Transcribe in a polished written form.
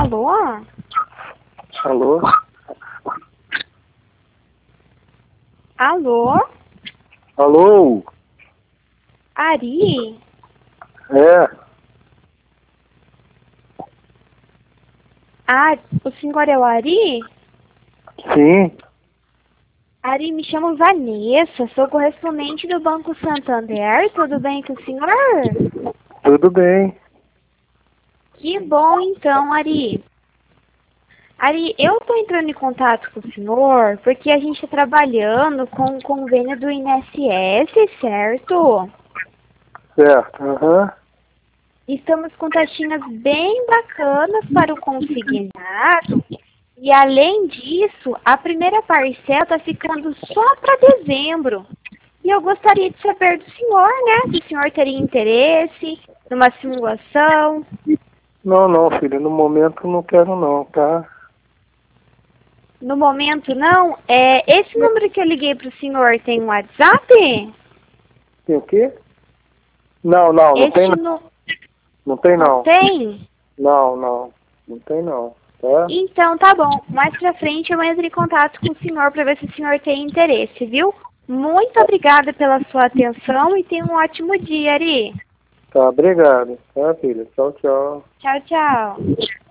Alô? Alô? Alô? Alô? Ari? É, Ah, o senhor é o Ari? sim, Ari, me chamo Vanessa, sou correspondente do Banco Santander. Tudo bem com o senhor? tudo bem. Que bom então, Ari. Ari, eu estou entrando em contato com o senhor porque a gente está trabalhando com o convênio do INSS, certo? Certo, aham. Estamos com taxinhas bem bacanas para o consignado. E além disso, a primeira parcela está ficando só para dezembro. E eu gostaria de saber do senhor, né? Se o senhor teria interesse numa simulação. Não, não, filho, no momento não quero não, tá? No momento, não. Esse número que eu liguei para o senhor tem um WhatsApp? Tem o quê? Não, não, não tem Este não. Não tem não não. tem? Não, não, não tem não, tá? Então tá bom. Mais pra frente eu entro em contato com o senhor para ver se o senhor tem interesse, viu? Muito obrigada pela sua atenção e tenha um ótimo dia, Ari. Tá, obrigado, tá, filho? Tchau, tchau. Tchau, tchau.